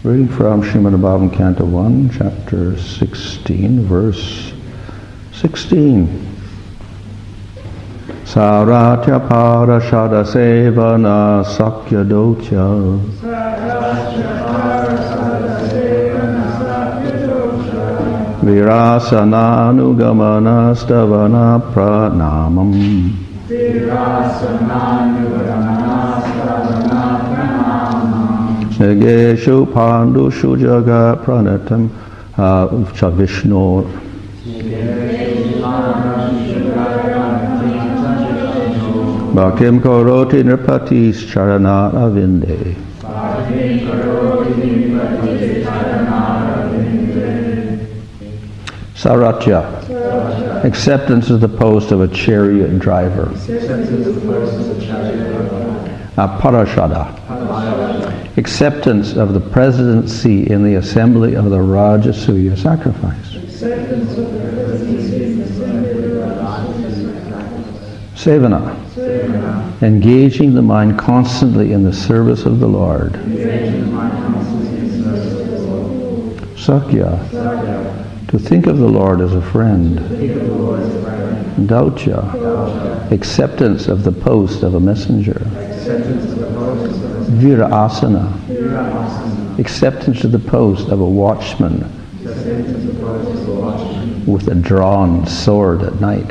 Reading from Srimad Bhagavatam, Canto 1, Chapter 16, verse 16. Saratya parashada sevana sakya dotya virasananugamana stavana pranamam Nageshu pandushu jaga pranatam Vishnu Bhaktim karoti nirpatis charana avinde Saratya, acceptance of the post of a chariot driver. Parashada, acceptance of the presidency in the assembly of the Rajasuya sacrifice. Sevana, engaging the mind constantly in the service of the Lord. Sakya, to think of the Lord as a friend. Dautya, acceptance of the post of a messenger. Vira asana, acceptance of the post of a watchman with a drawn sword at night.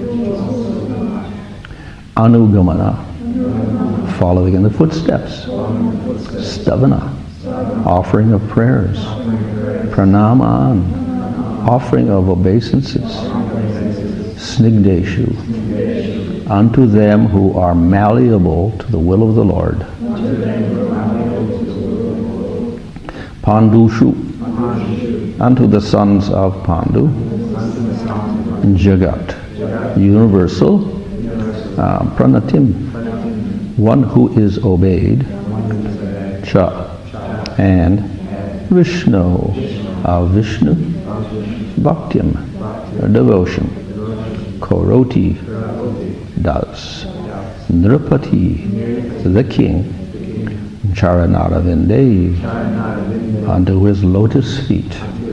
Anugamana, following in the footsteps. Stavana, offering of prayers. Pranaman, offering of obeisances. Snigdeshu, unto them who are malleable to the will of the Lord. Pandushu, unto the sons of Pandu. Jagat, universal. Pranatim, one who is obeyed. Cha, and Vishnu, Vishnu. Bhaktim, devotion. Koroti, does. Nripati, the king. Charanaravindev, unto his lotus feet.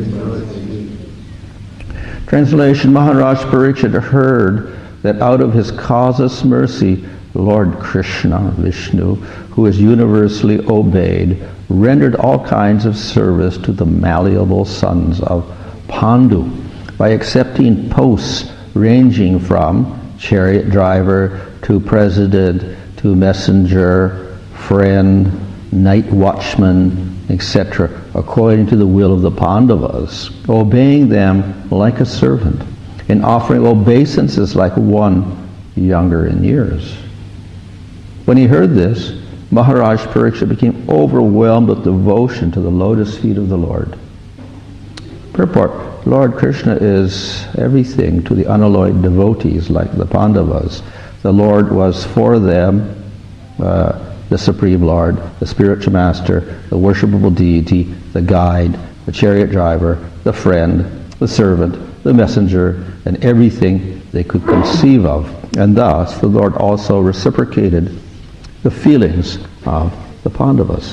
Translation: Maharaj Parikshit heard that out of his causeless mercy, Lord Krishna, Vishnu, who is universally obeyed, rendered all kinds of service to the malleable sons of Pandu by accepting posts ranging from chariot driver to president to messenger, friend, night watchman, etc., according to the will of the Pandavas, obeying them like a servant, and offering obeisances like one younger in years. When he heard this, Maharaj Parikshit became overwhelmed with devotion to the lotus feet of the Lord. Purport: Lord Krishna is everything to the unalloyed devotees like the Pandavas. The Lord was for them the Supreme Lord, the spiritual master, the worshipable deity, the guide, the chariot driver, the friend, the servant, the messenger, and everything they could conceive of. And thus the Lord also reciprocated the feelings of the Pandavas.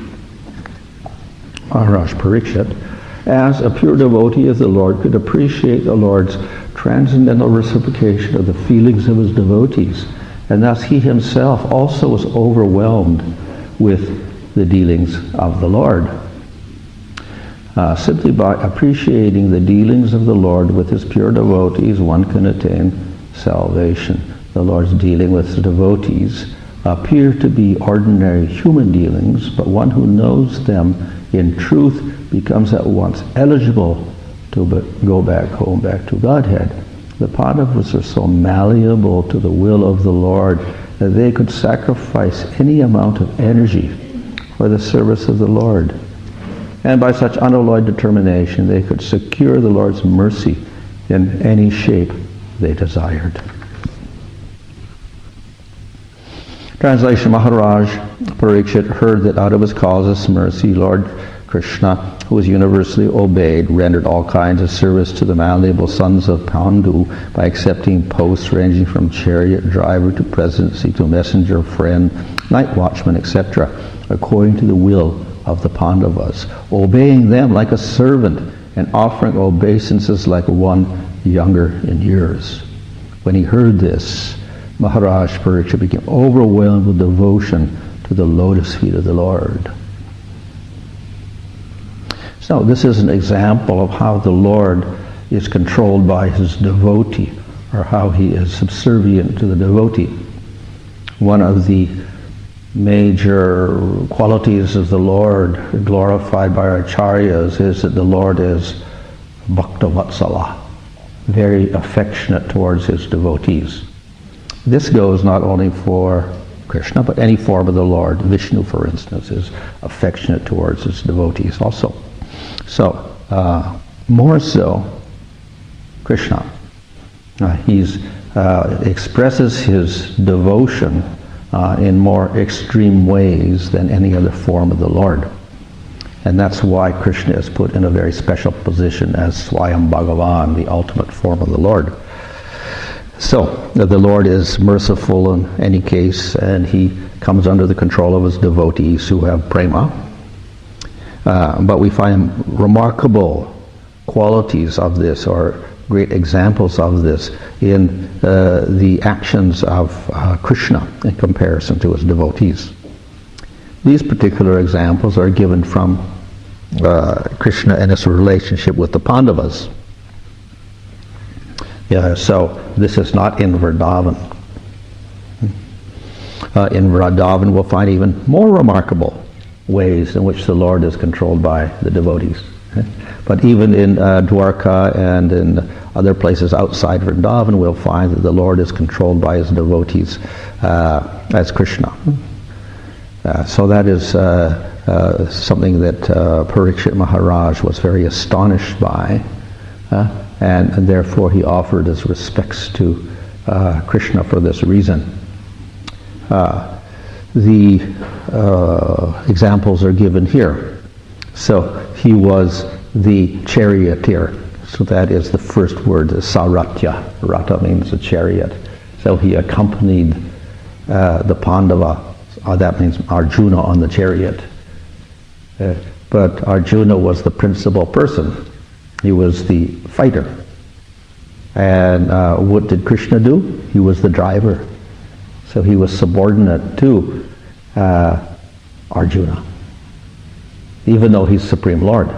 Maharaj Parikshit, as a pure devotee of the Lord, could appreciate the Lord's transcendental reciprocation of the feelings of his devotees, and thus he himself also was overwhelmed with the dealings of the Lord. Simply by appreciating the dealings of the Lord with his pure devotees, one can attain salvation. The Lord's dealing with the devotees appear to be ordinary human dealings, but one who knows them in truth becomes at once eligible to go back home, back to Godhead. The Pandavas are so malleable to the will of the Lord that they could sacrifice any amount of energy for the service of the Lord. And by such unalloyed determination, they could secure the Lord's mercy in any shape they desired. Translation: Maharaj Parikshit heard that out of his causeless mercy, Lord Krishna, who was universally obeyed, rendered all kinds of service to the malleable sons of Pandu by accepting posts ranging from chariot driver to presidency to messenger, friend, night watchman, etc., according to the will of the Pandavas, obeying them like a servant and offering obeisances like one younger in years. When he heard this, Maharaj Parikshit became overwhelmed with devotion to the lotus feet of the Lord. So this is an example of how the Lord is controlled by his devotee, or how he is subservient to the devotee. One of the major qualities of the Lord glorified by our acharyas is that the Lord is Bhakta Vatsala, very affectionate towards his devotees. This goes not only for Krishna, but any form of the Lord. Vishnu, for instance, is affectionate towards his devotees also. So, more so, Krishna. He expresses his devotion in more extreme ways than any other form of the Lord. And that's why Krishna is put in a very special position as Swayam Bhagavan, the ultimate form of the Lord. So, the Lord is merciful in any case, and he comes under the control of his devotees who have prema. But we find remarkable qualities of this, or great examples of this, in the actions of Krishna in comparison to his devotees. These particular examples are given from Krishna and his relationship with the Pandavas. Yeah, so this is not in Vrindavan. In Vrindavan we'll find even more remarkable ways in which the Lord is controlled by the devotees. But even in Dwarka and in other places outside Vrindavan, we'll find that the Lord is controlled by his devotees as Krishna. So that is something that Parikshit Maharaj was very astonished by, and therefore he offered his respects to Krishna for this reason. The examples are given here. So he was the charioteer. So that is the first word, Saratya. Rata means a chariot. So he accompanied the Pandava, that means Arjuna, on the chariot. But Arjuna was the principal person. He was the fighter. And what did Krishna do? He was the driver. So he was subordinate to Arjuna, even though he's Supreme Lord.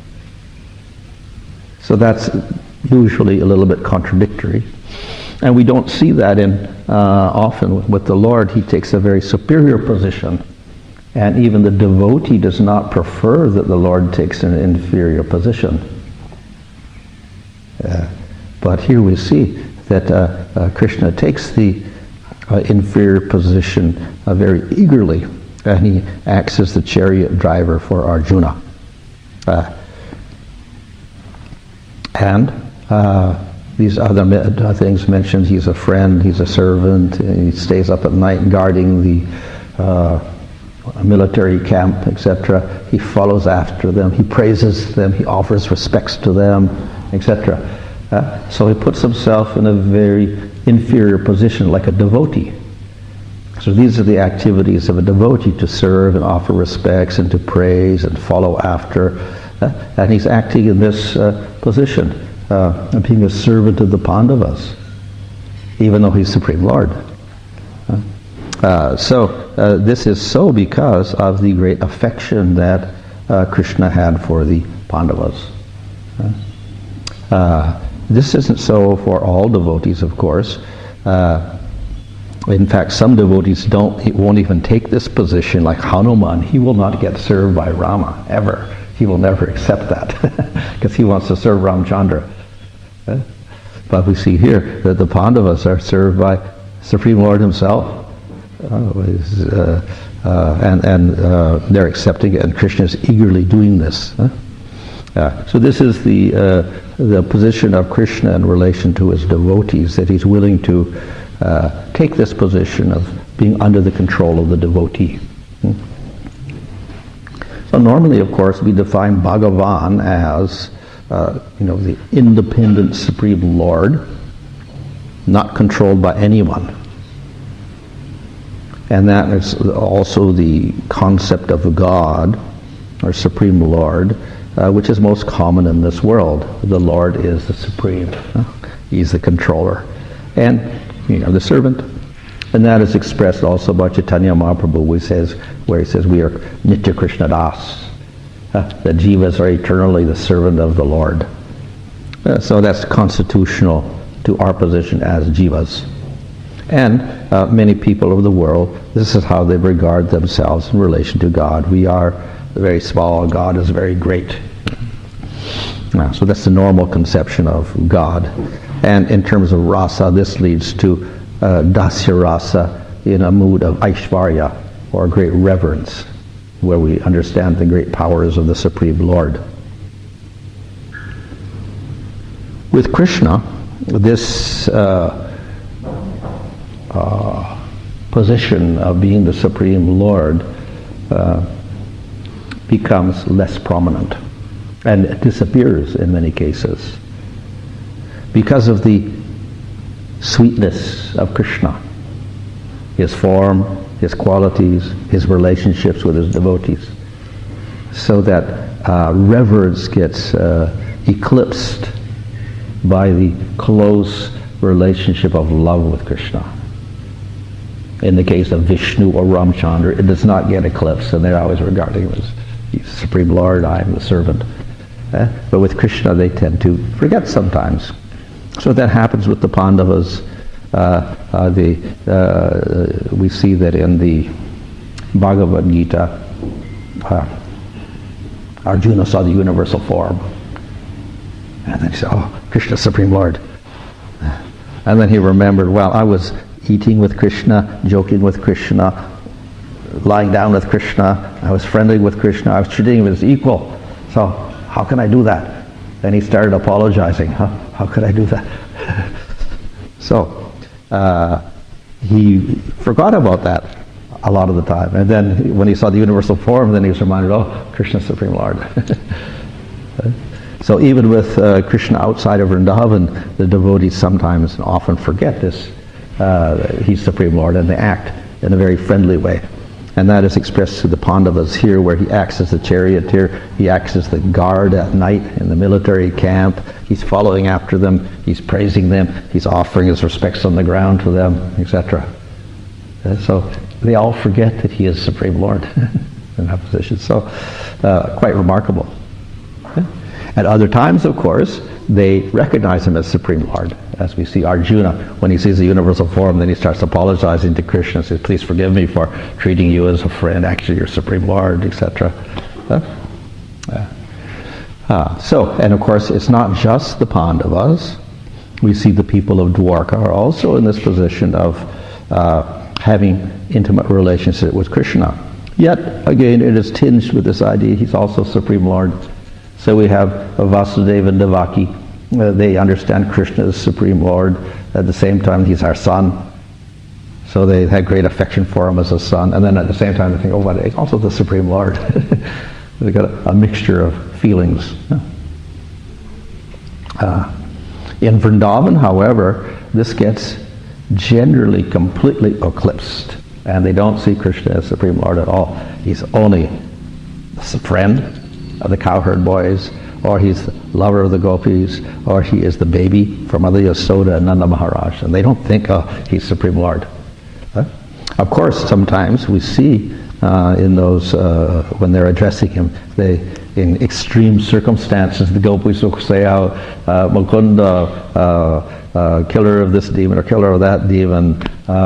So that's usually a little bit contradictory. And we don't see that in often with the Lord. He takes a very superior position. And even the devotee does not prefer that the Lord takes an inferior position. But here we see that Krishna takes the inferior position very eagerly, and he acts as the chariot driver for Arjuna. And these other things mentioned, he's a friend, he's a servant, he stays up at night guarding the military camp, etc. He follows after them, he praises them, he offers respects to them, etc. So he puts himself in a very inferior position, like a devotee. So these are the activities of a devotee, to serve and offer respects and to praise and follow after. And he's acting in this position, being a servant of the Pandavas, even though he's Supreme Lord. So this is so because of the great affection that Krishna had for the Pandavas. This isn't so for all devotees, of course. In fact, some devotees won't even take this position, like Hanuman. He will not get served by Rama, ever. He will never accept that, because he wants to serve Ramchandra. But we see here that the Pandavas are served by Supreme Lord himself. And they're accepting it, and Krishna is eagerly doing this. So this is the position of Krishna in relation to his devotees, that he's willing to take this position of being under the control of the devotee. So normally, of course, we define Bhagavan as the independent Supreme Lord, not controlled by anyone. And that is also the concept of a God, or Supreme Lord, which is most common in this world. The Lord is the Supreme. He's the controller. And the servant. And that is expressed also by Chaitanya Mahaprabhu, where he says we are Nitya Krishna Das. The jivas are eternally the servant of the Lord. So that's constitutional to our position as jivas. And many people of the world, this is how they regard themselves in relation to God. We are very small, God is very great. So that's the normal conception of God. And in terms of rasa, this leads to dasya rasa in a mood of aishvarya, or great reverence, where we understand the great powers of the Supreme Lord. With Krishna, this position of being the Supreme Lord becomes less prominent, and it disappears in many cases because of the sweetness of Krishna, his form, his qualities, his relationships with his devotees, so that reverence gets eclipsed by the close relationship of love with Krishna. In the case of Vishnu or Ramchandra, it does not get eclipsed, and they're always regarding him as the Supreme Lord, I am the servant. But with Krishna, they tend to forget sometimes. So that happens with the Pandavas. We see that in the Bhagavad Gita, Arjuna saw the universal form. And then he said, oh, Krishna, Supreme Lord. And then he remembered, well, I was eating with Krishna, joking with Krishna, lying down with Krishna, I was friendly with Krishna, I was treating him as equal. So how can I do that? Then he started apologizing. How could I do that? So he forgot about that a lot of the time. And then when he saw the universal form, then he was reminded, oh, Krishna, Supreme Lord. So even with Krishna outside of Vrindavan, the devotees sometimes often forget this. He's Supreme Lord, and they act in a very friendly way. And that is expressed to the Pandavas here, where he acts as the charioteer, he acts as the guard at night in the military camp, he's following after them, he's praising them, he's offering his respects on the ground to them, etc. So they all forget that he is Supreme Lord in that position. So quite remarkable. At other times, of course, they recognize him as Supreme Lord. As we see Arjuna, when he sees the universal form, then he starts apologizing to Krishna, says, please forgive me for treating you as a friend, actually you're Supreme Lord, etc. And of course, it's not just the Pandavas. We see the people of Dwarka are also in this position of having intimate relationship with Krishna. Yet, again, it is tinged with this idea he's also Supreme Lord. So we have Vasudeva and Devaki. They understand Krishna as Supreme Lord. At the same time, he's our son. So they had great affection for him as a son. And then at the same time, they think, oh, but he's also the Supreme Lord. They've got a mixture of feelings. In Vrindavan, however, this gets generally completely eclipsed. And they don't see Krishna as Supreme Lord at all. He's only a friend of the cowherd boys, or he's the lover of the gopis, or he is the baby from Mother Yasoda and Nanda Maharaj, and they don't think, oh, he's Supreme Lord. Of course, sometimes we see in those, when they're addressing him, in extreme circumstances, the gopis will say, Mukunda, killer of this demon, or killer of that demon,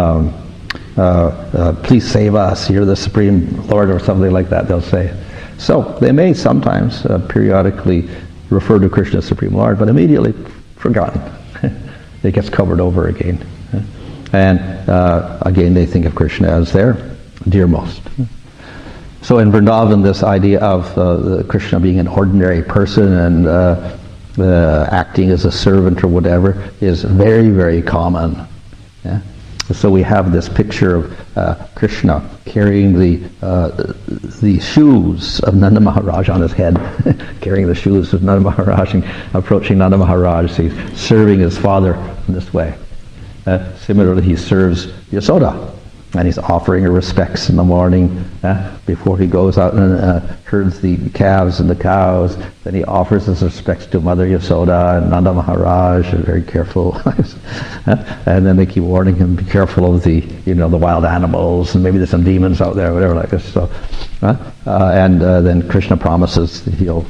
please save us, you're the Supreme Lord, or something like that, they'll say. So they may sometimes periodically refer to Krishna as Supreme Lord, but immediately forgotten. It gets covered over again. And again, they think of Krishna as their dearmost. So in Vrindavan, this idea of Krishna being an ordinary person and acting as a servant or whatever is very, very common. Yeah? So we have this picture of Krishna carrying the shoes of Nanda Maharaj on his head, carrying the shoes of Nanda Maharaj and approaching Nanda Maharaj. So he's serving his father in this way. Similarly, he serves Yasoda And he's offering her respects in the morning before he goes out and herds the calves and the cows. Then he offers his respects to Mother Yasoda and Nanda Maharaj. Very careful. And then they keep warning him, be careful of the wild animals, and maybe there's some demons out there, whatever like this. So, and then Krishna promises that he'll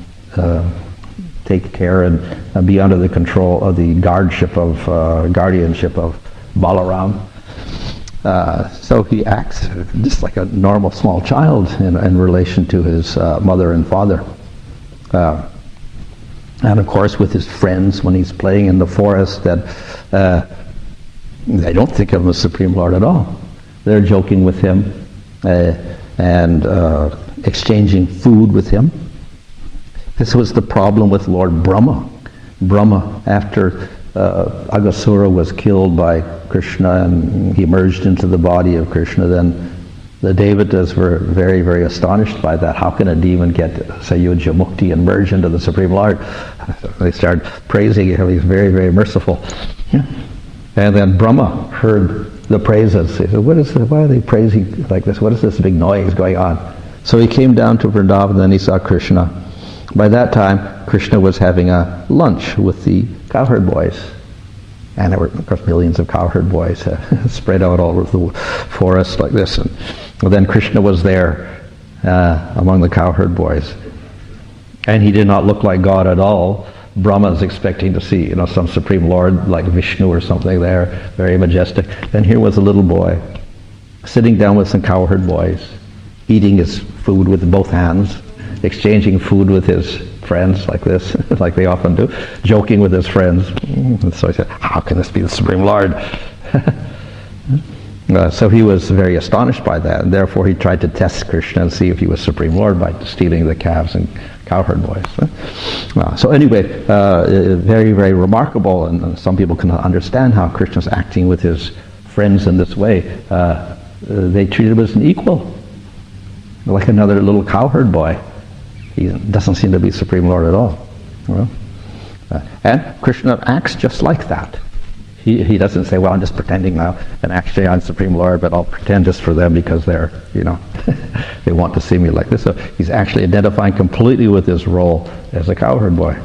take care and be under the control of the guardianship of Balaram. So he acts just like a normal small child in relation to his mother and father. And of course with his friends when he's playing in the forest, that they don't think of him as Supreme Lord at all. They're joking with him and exchanging food with him. This was the problem with Lord Brahma. Brahma, after Aghasura was killed by Krishna and he merged into the body of Krishna, then the Devatas were very, very astonished by that. How can a demon get Sayujya Mukti and merge into the Supreme Lord? They started praising him. He's very, very merciful. Yeah. And then Brahma heard the praises. He said, why are they praising like this? What is this big noise going on? So he came down to Vrindavan and then he saw Krishna. By that time, Krishna was having a lunch with the cowherd boys. And there were, of course, millions of cowherd boys spread out all over the forest like this. And then Krishna was there among the cowherd boys. And he did not look like God at all. Brahma's expecting to see, some Supreme Lord like Vishnu or something there, very majestic. And here was a little boy sitting down with some cowherd boys, eating his food with both hands, exchanging food with his friends like this, like they often do, joking with his friends. And so he said, how can this be the Supreme Lord? So he was very astonished by that, and therefore he tried to test Krishna and see if he was Supreme Lord by stealing the calves and cowherd boys. So anyway, very, very remarkable, and some people can understand how Krishna's acting with his friends in this way. They treated him as an equal, like another little cowherd boy. He doesn't seem to be Supreme Lord at all. And Krishna acts just like that. He doesn't say, well, I'm just pretending now, and actually I'm Supreme Lord, but I'll pretend just for them because they're, they want to see me like this. So he's actually identifying completely with his role as a cowherd boy.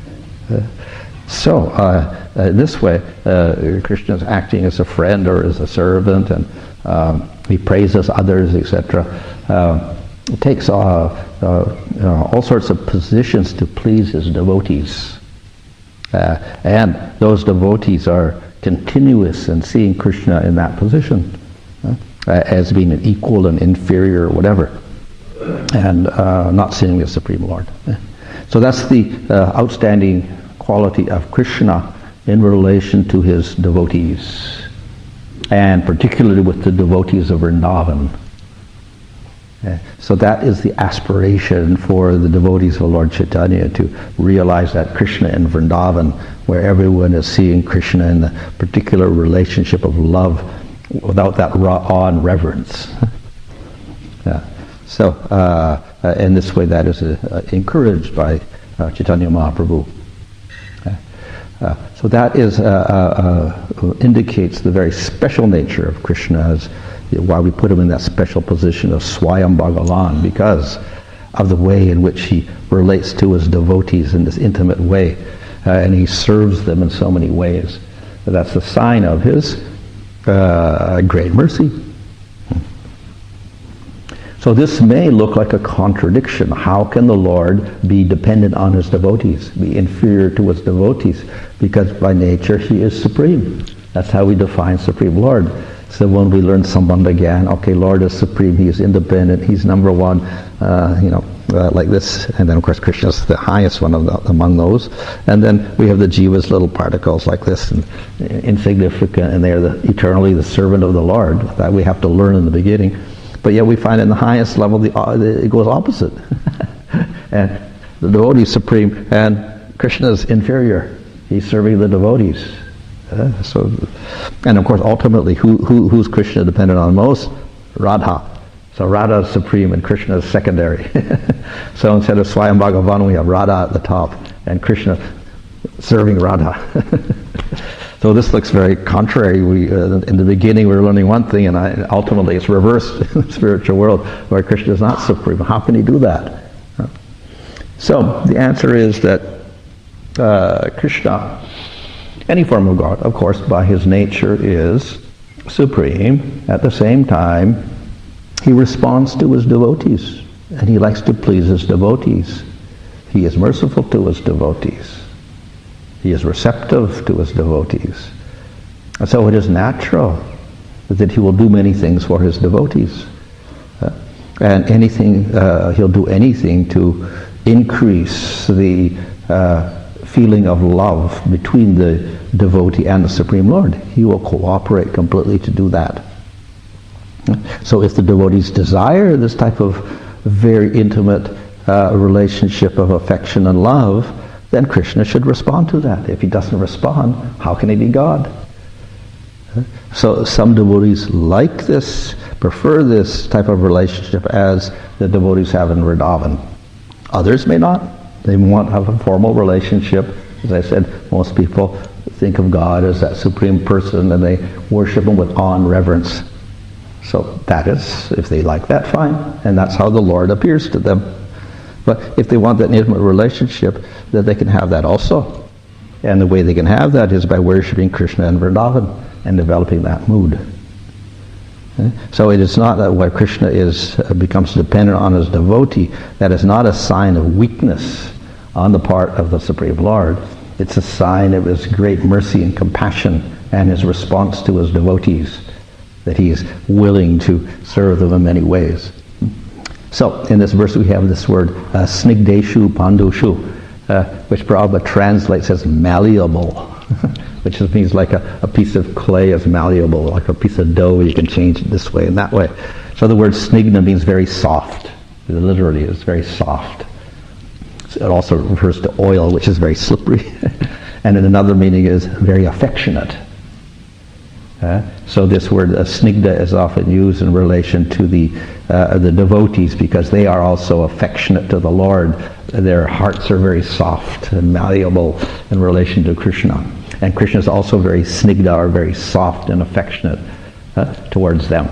This way, Krishna's acting as a friend or as a servant, and he praises others, etc. Takes all sorts of positions to please his devotees. And those devotees are continuous in seeing Krishna in that position as being an equal and inferior or whatever, and not seeing the Supreme Lord. So that's the outstanding quality of Krishna in relation to his devotees, and particularly with the devotees of Vrindavan. So that is the aspiration for the devotees of Lord Chaitanya, to realize that Krishna in Vrindavan, where everyone is seeing Krishna in the particular relationship of love without that awe and reverence. So in this way that is encouraged by Chaitanya Mahaprabhu. So that is indicates the very special nature of Krishna, as why we put him in that special position of Swayam Bhagavan, because of the way in which he relates to his devotees in this intimate way, and he serves them in so many ways. That's the sign of his great mercy. So this may look like a contradiction. How can the Lord be dependent on his devotees, be inferior to his devotees? Because by nature he is supreme. That's how we define Supreme Lord. So when we learn Sambandha again, okay, Lord is supreme, he is independent, he's number one, like this. And then of course Krishna is the highest one among those. And then we have the jivas, little particles like this, and insignificant, and they are eternally the servant of the Lord. That we have to learn in the beginning. But yet we find in the highest level it goes opposite. And the devotee is supreme, and Krishna is inferior. He's serving the devotees. And of course, ultimately, who's Krishna dependent on most? Radha. So Radha is supreme and Krishna is secondary. So instead of Swayam Bhagavan, we have Radha at the top and Krishna serving Radha. So this looks very contrary. In the beginning we were learning one thing, and ultimately it's reversed in the spiritual world, where Krishna is not supreme. How can he do that? So the answer is that Krishna, any form of God, of course, by his nature is supreme. At the same time, he responds to his devotees, and he likes to please his devotees. He is merciful to his devotees. He is receptive to his devotees. And so it is natural that he will do many things for his devotees. And he'll do anything to increase the feeling of love between the devotee and the Supreme Lord. He will cooperate completely to do that. So if the devotees desire this type of very intimate relationship of affection and love, then Krishna should respond to that. If he doesn't respond, how can he be God? So some devotees like this, prefer this type of relationship as the devotees have in Vrindavan. Others may not. They want to have a formal relationship. As I said, most people think of God as that supreme person, and they worship him with awe and reverence. So that is, if they like that, fine. And that's how the Lord appears to them. But if they want that intimate relationship, then they can have that also. And the way they can have that is by worshiping Krishna in Vrindavan and developing that mood. So it is not that where Krishna becomes dependent on his devotee, that is not a sign of weakness on the part of the Supreme Lord. It's a sign of his great mercy and compassion and his response to his devotees, that he is willing to serve them in many ways. So in this verse we have this word snigdeshu pandushu, which Prabhupada translates as malleable, which means like a piece of clay is malleable, like a piece of dough, you can change it this way and that way. So the word snigna means very soft. Literally, it's very soft. It also refers to oil, which is very slippery. And in another meaning is very affectionate. So this word snigdha is often used in relation to the devotees, because they are also affectionate to the Lord. Their hearts are very soft and malleable in relation to Krishna. And Krishna is also very snigdha, or very soft and affectionate towards them.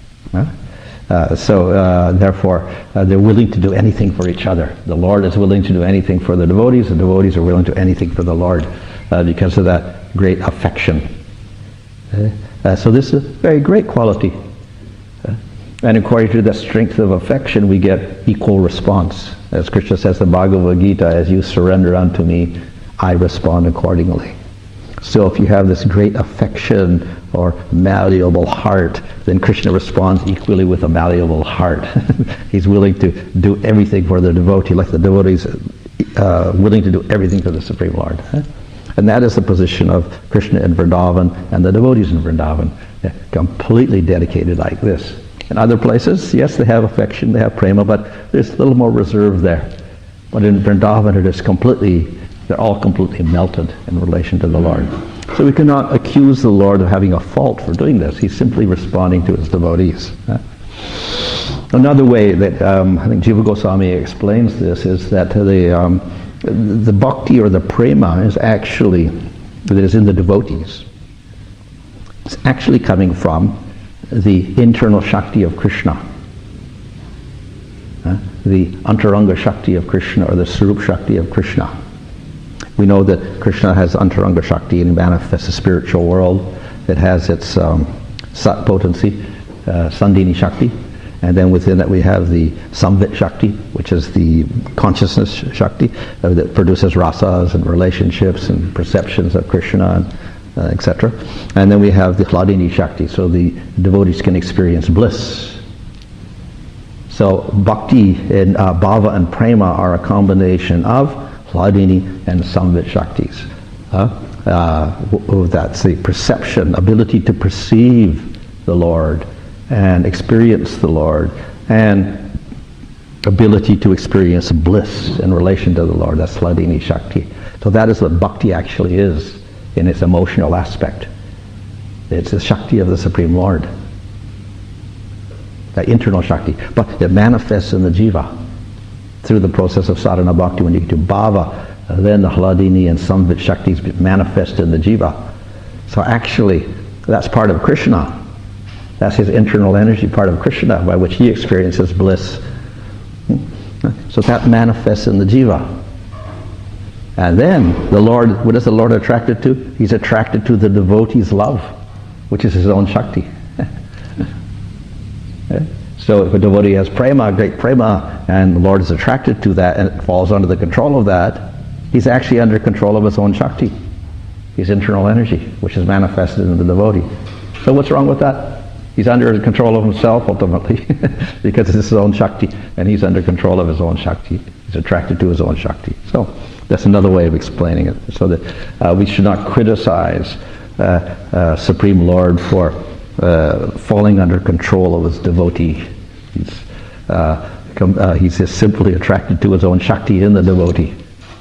Therefore, they're willing to do anything for each other. The Lord is willing to do anything for the devotees. The devotees are willing to do anything for the Lord because of that great affection. So this is a very great quality. And according to the strength of affection, we get equal response. As Krishna says in Bhagavad Gita, as you surrender unto me, I respond accordingly. So if you have this great affection or malleable heart, then Krishna responds equally with a malleable heart. He's willing to do everything for the devotee, like the devotees willing to do everything for the Supreme Lord. And that is the position of Krishna in Vrindavan and the devotees in Vrindavan. They're completely dedicated like this. In other places, yes, they have affection, they have prema, but there's a little more reserve there. But in Vrindavan, they're all completely melted in relation to the Lord. So we cannot accuse the Lord of having a fault for doing this. He's simply responding to his devotees. Another way that I think Jiva Goswami explains this is that the bhakti or the prema is actually, that is in the devotees, it's actually coming from the internal Shakti of Krishna. The Antaranga Shakti of Krishna, or the Sarup Shakti of Krishna. We know that Krishna has Antaranga Shakti and he manifests the spiritual world. It has its Sat potency, Sandhini Shakti. And then within that we have the Samvit Shakti, which is the consciousness Shakti that produces rasas and relationships and perceptions of Krishna, etc. And then we have the Hladini Shakti, so the devotees can experience bliss. So bhakti and bhava and prema are a combination of Hladini and Samvit Shaktis. That's the perception, ability to perceive the Lord and experience the Lord, and ability to experience bliss in relation to the Lord. That's Hladini Shakti. So that is what bhakti actually is in its emotional aspect. It's the Shakti of the Supreme Lord, that internal Shakti. But it manifests in the jiva through the process of sadhana bhakti. When you get to bhava, then the Hladini and Samvit Shaktis manifest in the jiva. So actually, that's part of Krishna. That's his internal energy, part of Krishna, by which he experiences bliss. So that manifests in the jiva. And then the Lord, what is the Lord attracted to? He's attracted to the devotee's love, which is his own Shakti. So if a devotee has prema, great prema, and the Lord is attracted to that and it falls under the control of that, he's actually under control of his own Shakti, his internal energy, which is manifested in the devotee. So what's wrong with that? He's under control of himself ultimately because it's his own Shakti, and he's under control of his own Shakti. He's attracted to his own Shakti. So that's another way of explaining it, so that we should not criticize Supreme Lord for falling under control of his devotee. He's just simply attracted to his own Shakti in the devotee.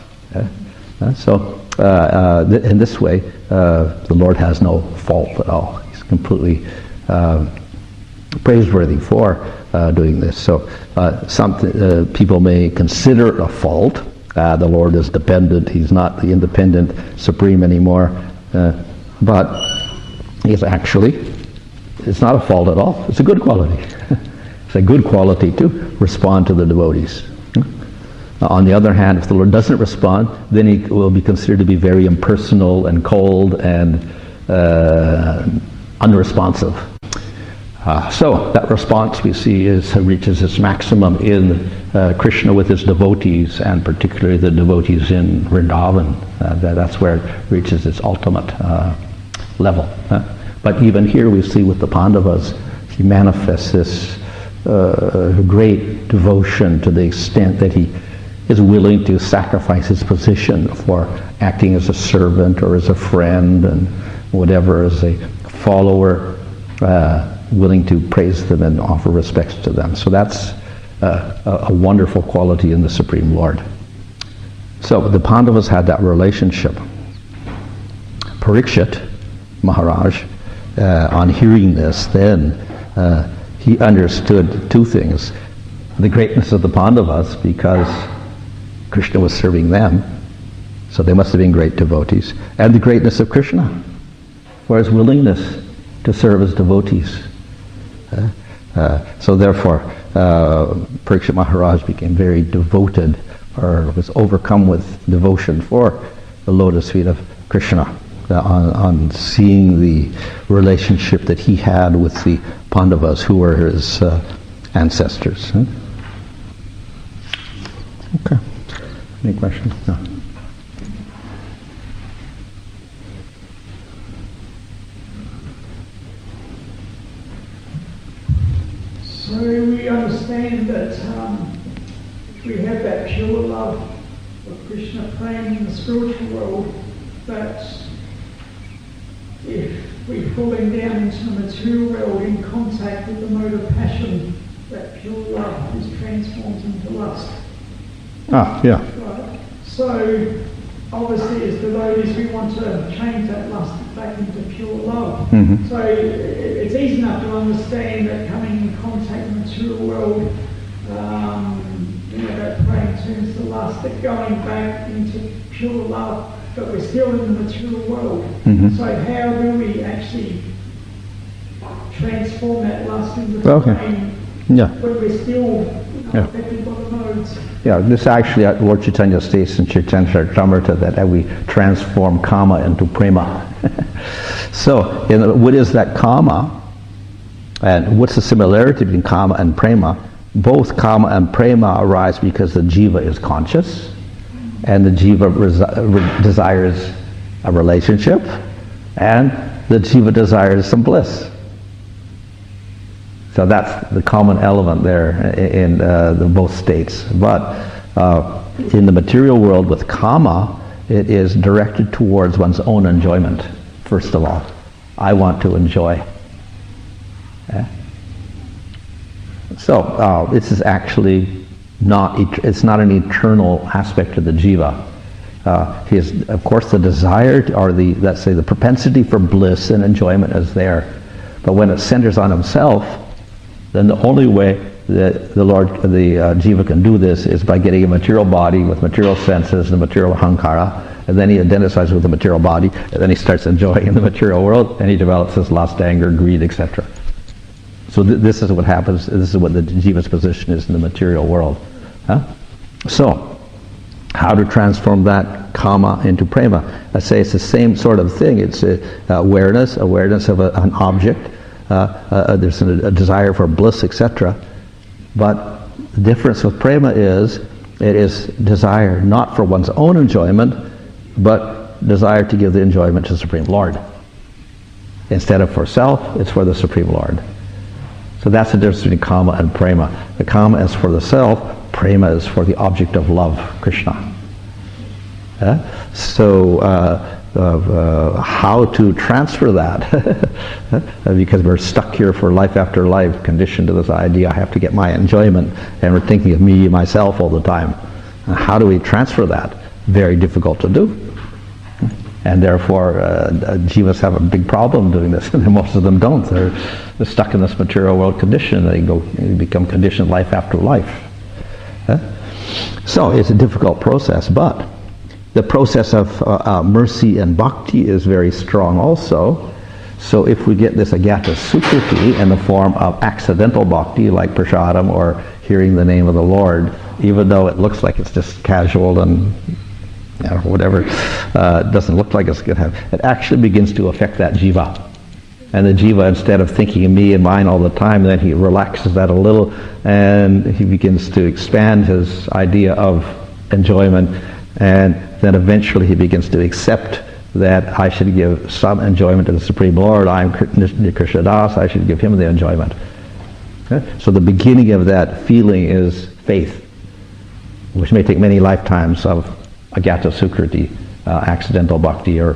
So in this way, the Lord has no fault at all. He's completely praiseworthy for doing this. So some people may consider it a fault. The Lord is dependent. He's not the independent Supreme anymore. But he's actually, it's not a fault at all. It's a good quality. It's a good quality to respond to the devotees. On the other hand, if the Lord doesn't respond, then he will be considered to be very impersonal and cold and unresponsive. So that response we see reaches its maximum in Krishna with his devotees, and particularly the devotees in Vrindavan. That's where it reaches its ultimate level. But even here we see with the Pandavas, he manifests this great devotion to the extent that he is willing to sacrifice his position for acting as a servant or as a friend and whatever, as a follower, willing to praise them and offer respects to them. So that's a wonderful quality in the Supreme Lord. So the Pandavas had that relationship. Parikshit Maharaj, on hearing this, then he understood two things. The greatness of the Pandavas, because Krishna was serving them, so they must have been great devotees, and the greatness of Krishna for his willingness to serve as devotees. So therefore, Parikshit Maharaj became very devoted, or was overcome with devotion for the lotus feet of Krishna, on seeing the relationship that he had with the Pandavas, who were his ancestors. Okay. Any questions? No. So we understand that we have that pure love of Krishna praying in the spiritual world, that if we falling down into the material world in contact with the mode of passion, that pure love is transformed into lust. Ah, yeah. Right. So obviously as devotees we want to change that lust back into pure love. Mm-hmm. So it's easy enough to understand that coming in contact with the material world, that praying turns to lust, that going back into pure love, but we're still in the material world. Mm-hmm. So how do we actually transform that lust into praying when we're still affected by the modes? Yeah, this actually Lord Chaitanya states in Chaitanya Charitamrita that we transform kama into prema. So, what is that kama? And what's the similarity between kama and prema? Both kama and prema arise because the jiva is conscious, and the jiva desires a relationship, and the jiva desires some bliss. So that's the common element there in the both states. But in the material world with kama, it is directed towards one's own enjoyment, first of all. I want to enjoy. So this is actually it's not an eternal aspect of the jiva. Of course, the desire, or let's say the propensity for bliss and enjoyment is there. But when it centers on himself, then the only way that the jiva can do this is by getting a material body with material senses and material ahankara, and then he identifies with the material body, and then he starts enjoying in the material world, and he develops this lust, anger, greed, etc. So this is what happens. This is what the jiva's position is in the material world. Huh? So, how to transform that kama into prema? I say it's the same sort of thing. It's awareness of an object. There's a desire for bliss, etc. But the difference with prema is it is desire not for one's own enjoyment, but desire to give the enjoyment to the Supreme Lord. Instead of for self, it's for the Supreme Lord. So that's the difference between kama and prema. The kama is for the self, prema is for the object of love, Krishna. So how to transfer that? Because we're stuck here for life after life, conditioned to this idea, I have to get my enjoyment, and we're thinking of me, myself all the time. How do we transfer that? Very difficult to do. And therefore, jivas have a big problem doing this, and most of them don't. They're stuck in this material world condition. They become conditioned life after life. So it's a difficult process, but the process of mercy and bhakti is very strong also. So if we get this agata sukriti in the form of accidental bhakti, like prasadam or hearing the name of the Lord, even though it looks like it's just casual and whatever, it doesn't look like it's going to have, it actually begins to affect that jiva. And the jiva, instead of thinking of me and mine all the time, then he relaxes that a little, and he begins to expand his idea of enjoyment, and then eventually he begins to accept that I should give some enjoyment to the Supreme Lord. I'm Krishna Das, I should give him the enjoyment. So the beginning of that feeling is faith, which may take many lifetimes of agata sukriti, accidental bhakti, or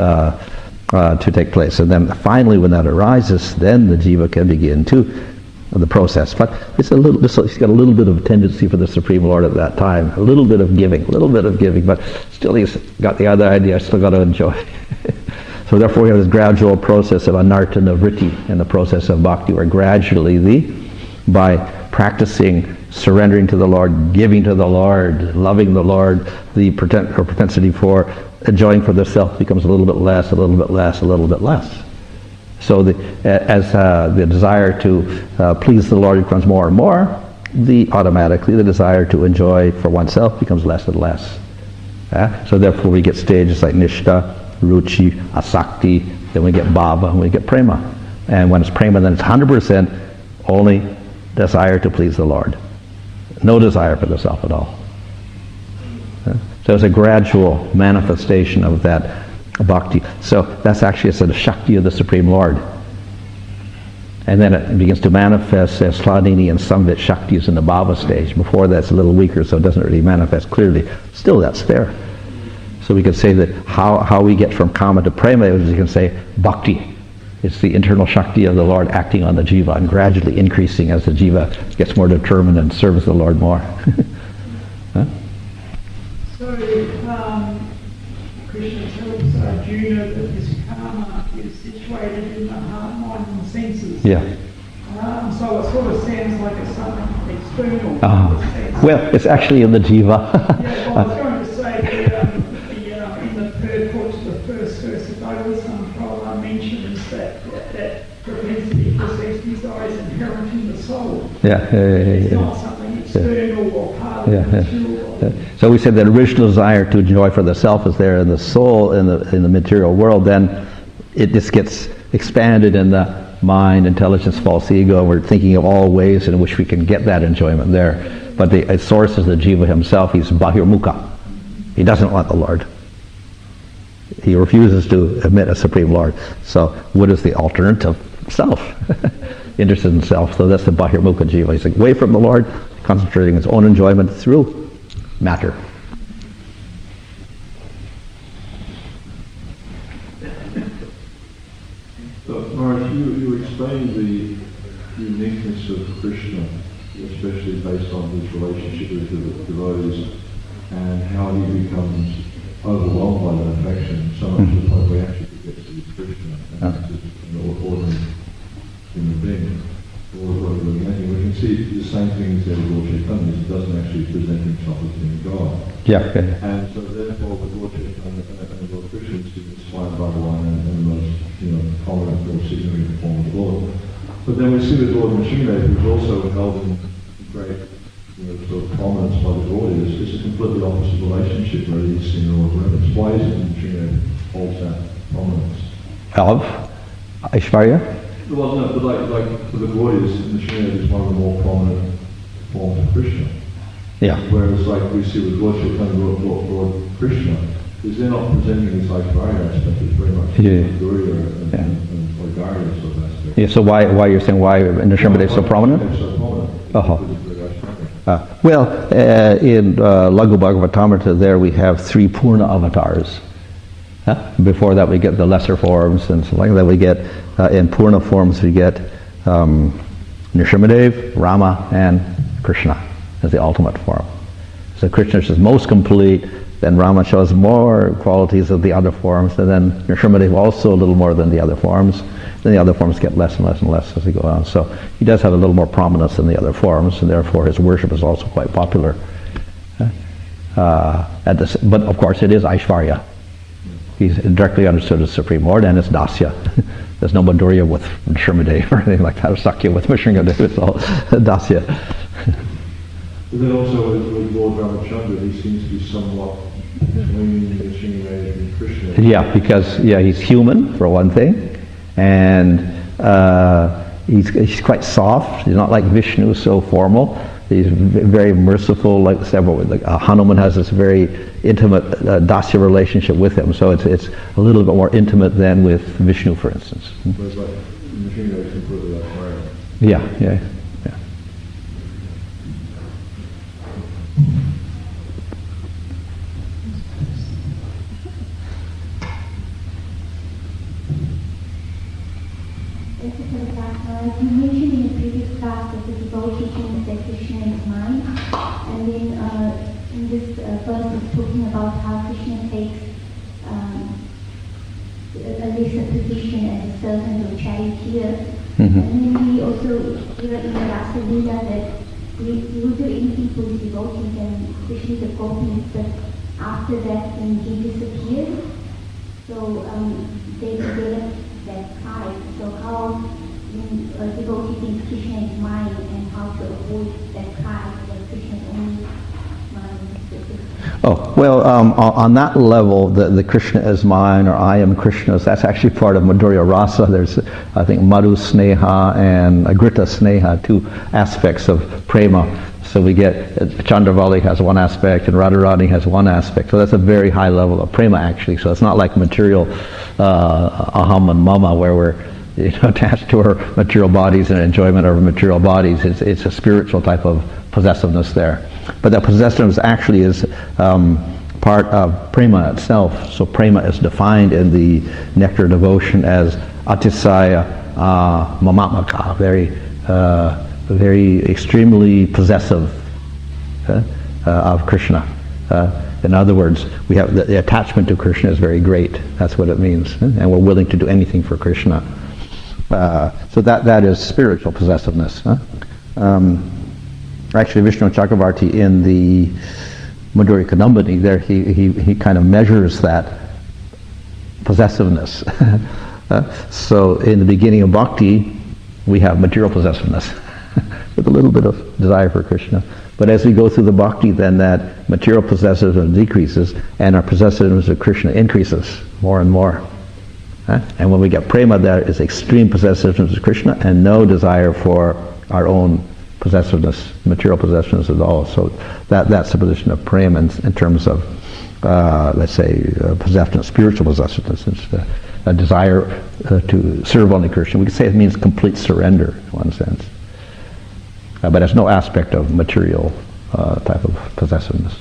to take place. And then finally, when that arises, then the jiva can begin to the process. But it's he's got a little bit of a tendency for the Supreme Lord at that time, a little bit of giving, but still he's got the other idea, I still got to enjoy. So therefore we have this gradual process of anartana vritti in the process of bhakti, where gradually by practicing surrendering to the Lord, giving to the Lord, loving the Lord, the propensity for enjoying for the self becomes a little bit less, a little bit less, a little bit less. So as the desire to please the Lord becomes more and more, automatically the desire to enjoy for oneself becomes less and less. So therefore we get stages like nishta, ruchi, asakti, then we get bhava, and we get prema. And when it's prema, then it's 100% only desire to please the Lord. No desire for the self at all. So it's a gradual manifestation of that bhakti. So that's actually a sort of shakti of the Supreme Lord. And then it begins to manifest as Hladini and Samvit Shaktis in the bhava stage. Before that's a little weaker, so it doesn't really manifest clearly. Still, that's there. So we could say that how we get from kama to prema is, you can say, bhakti. It's the internal shakti of the Lord acting on the jiva and gradually increasing as the jiva gets more determined and serves the Lord more. Huh? So Krishna tells Arjuna that this karma is situated in the heart, mind and senses. Yeah. So it sort of sounds like it's something external. Well, it's actually in the jiva. Yeah, well, I was going to say in the purport to the first verse of Bhagavatam, Prabhupada mentions that propensity for sex desire is inherent in the soul. It's not something external or part of the material. So we said that original desire to enjoy for the self is there in the soul, in the material world. Then it just gets expanded in the mind, intelligence, false ego. We're thinking of all ways in which we can get that enjoyment there. But the source is the jiva himself. He's bahirmukha. He doesn't want the Lord. He refuses to admit a Supreme Lord. So what is the alternative? Self. Interested in self. So that's the bahirmukha jiva. He's away from the Lord, concentrating his own enjoyment through matter. Maharaj, you explained the uniqueness of Krishna, especially based on his relationship with the devotees, and how he becomes overwhelmed by that affection, so much to the point where he actually forgets to be Krishna, and just an ordinary human being. Or we can see the same thing as Lord Chaitanya, he doesn't actually present himself as being God. Yeah. And so therefore with Lord Chaitanya and Lord Krishna is inspired by Bhagavan and the most, prominent or significant form of the Lord. But then we see with Lord Nrsimhadev, who's also held in great sort of prominence by the devotees, it's a completely opposite relationship where he's seen all of limits. Why is it that Nrsimhadev holds that prominence? Of Aishvarya? Well, no, but like for the devotees, Nrsimhadev is one of the more prominent forms of Krishna. Yeah. Whereas like we see with Lord Chaitanya, Lord Krishna, is they're not presenting this Aishvarya aspect, it's very much Gurya and Vairagya sort of aspect. Yeah, so why you're saying why Nrsimhadev is so prominent? It's so prominent. In Laghu Bhagavatamrita, there we have 3 Purna avatars. Before that we get the lesser forms, and so like that we get, in Purna forms we get Nrsimhadev, Rama, and Krishna as the ultimate form. So Krishna is most complete, then Rama shows more qualities of the other forms, and then Nrsimhadev also a little more than the other forms. Then the other forms get less and less and less as we go on. So he does have a little more prominence than the other forms, and therefore his worship is also quite popular. But of course it is Aishvarya. He's directly understood as Supreme Lord, and it's Dasya. There's no Madhurya with Nrsimhadev or anything like that, or Sakya with Nrsimhadev. It's all Dasya. But then also with Lord Ramachandra, he seems to be somewhat between Nrsimhadev and Krishna. Yeah, because he's human for one thing, and he's quite soft. He's not like Vishnu, so formal. He's very merciful, like Hanuman has this very intimate Dasya relationship with him, so it's a little bit more intimate than with Vishnu, for instance. Whereas like Nrsimhadev is completely like fire. Yeah. You mentioned in the previous class that the devotee thinks that Krishna is mind, and then in this verse it's talking about how Krishna takes a lesser position as a servant or charioteer. Mm-hmm. And then we also hear in the Rasa Leela that he will do anything for his devotees, and Krishna is a gopi, but after that then he disappears. So they develop that pride. So how devotee thinks Krishna is mind, and how to avoid that pride that Krishna is only mind. Oh, well, on that level, the Krishna is mine, or I am Krishna's, that's actually part of Madhurya Rasa. There's, I think, Madhu Sneha and Agrita Sneha, 2 aspects of prema. So we get, Chandravali has one aspect, and Radharani has one aspect. So that's a very high level of prema, actually. So it's not like material aham and mama, where we're attached to our material bodies and enjoyment of our material bodies. It's a spiritual type of possessiveness there. But that possessiveness actually is part of prema itself. So prema is defined in the Nectar Devotion as atisaya mamatmaka, very extremely possessive of Krishna. In other words, we have the attachment to Krishna is very great. That's what it means, and we're willing to do anything for Krishna. So that is spiritual possessiveness. Actually, Vishnu Chakravarti in the Madhurya Kadambini, there he kind of measures that possessiveness. So in the beginning of bhakti, we have material possessiveness with a little bit of desire for Krishna. But as we go through the bhakti, then that material possessiveness decreases, and our possessiveness of Krishna increases more and more. And when we get prema, there is extreme possessiveness of Krishna and no desire for our own possessiveness, material possessiveness at all. So that's the position of prema in terms of, let's say, possessiveness, spiritual possessiveness. It's a desire to serve only Krishna. We could say it means complete surrender in one sense. But it's no aspect of material type of possessiveness.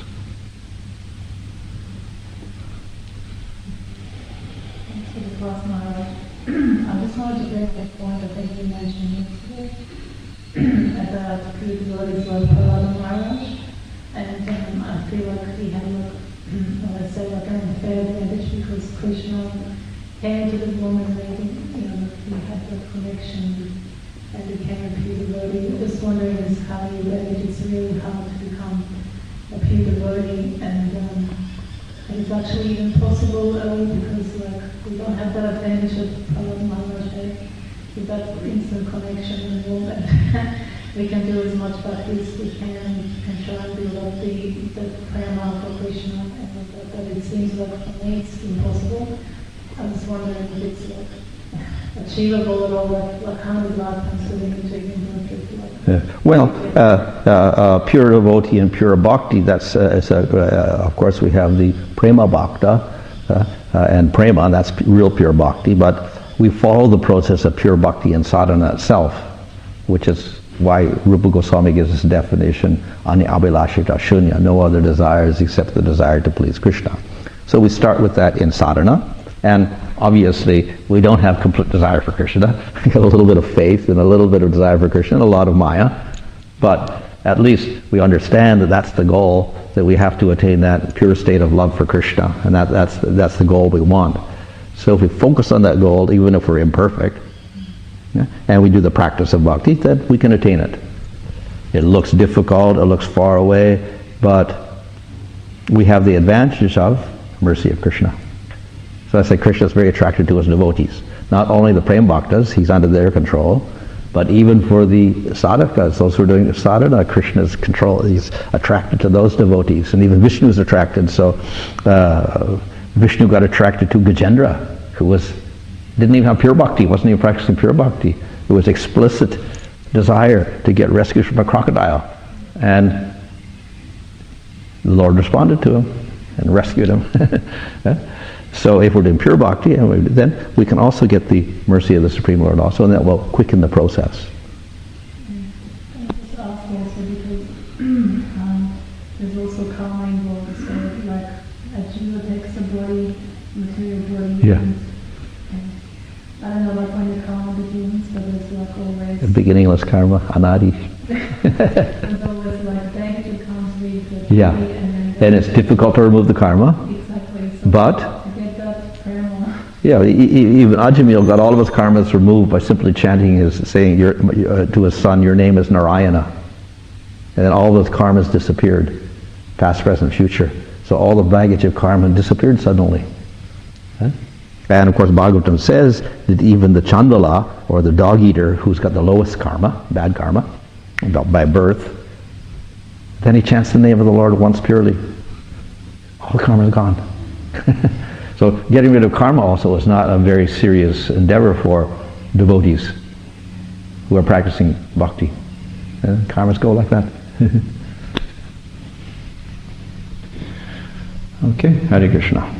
I just wanted to bring the point that you mentioned yesterday about the devotees like Prahlada Maharaj, and I feel like he had let's say an unfair advantage because Krishna added to the woman lady, he had that connection with and became a pure devotee. Just wondering is how you read it. It's really hard to become a pure devotee, and it's actually even possible because like we don't have that advantage of Prahlad Maharaj with that instant connection and movement. We can do as much bhakti as we can try and build up the prema for Krishna, and but it seems like for me it's impossible. I'm just wondering if it's like achievable at all, like how many lifetimes do we need to even Well, pure devotee and pure bhakti, that's, of course we have the prema bhakta and prema, that's real pure bhakti, but we follow the process of pure bhakti in sadhana itself, which is why Rupa Goswami gives this definition, ani abhilashita shunya, no other desires except the desire to please Krishna. So we start with that in sadhana, and obviously we don't have complete desire for Krishna. We have a little bit of faith and a little bit of desire for Krishna and a lot of maya, but at least we understand that that's the goal, that we have to attain that pure state of love for Krishna, and that's the goal we want. So if we focus on that goal, even if we're imperfect, and we do the practice of bhakti, then we can attain it. It looks difficult, it looks far away, but we have the advantage of mercy of Krishna. So I say Krishna is very attracted to his devotees. Not only the prem bhaktas, he's under their control, but even for the sadhakas, those who are doing sadhana, Krishna's control, he's attracted to those devotees. And even Vishnu is attracted, so Vishnu got attracted to Gajendra, who didn't even have pure bhakti, wasn't even practicing pure bhakti. It was explicit desire to get rescued from a crocodile. And the Lord responded to him and rescued him. So if we're doing pure bhakti, then we can also get the mercy of the Supreme Lord also, and that will quicken the process. I just ask also because there's also karma involved, so like a jiva takes a body, material body, Yeah. and I don't know like when the karma begins, but there's like always... The beginningless karma, anadi. There's always like baggage that comes with the Yeah. body, And it's difficult to remove the karma, exactly. So but to get that karma... yeah, even Ajamil got all of his karmas removed by simply chanting saying to his son, your name is Narayana. And then all those karmas disappeared, past, present, future. So all the baggage of karma disappeared suddenly. And of course Bhagavatam says that even the Chandala, or the dog eater, who's got the lowest karma, bad karma, by birth, then he chants the name of the Lord once purely. All the karma is gone. So getting rid of karma also is not a very serious endeavor for devotees who are practicing bhakti. Karmas go like that. Okay, Hare Krishna.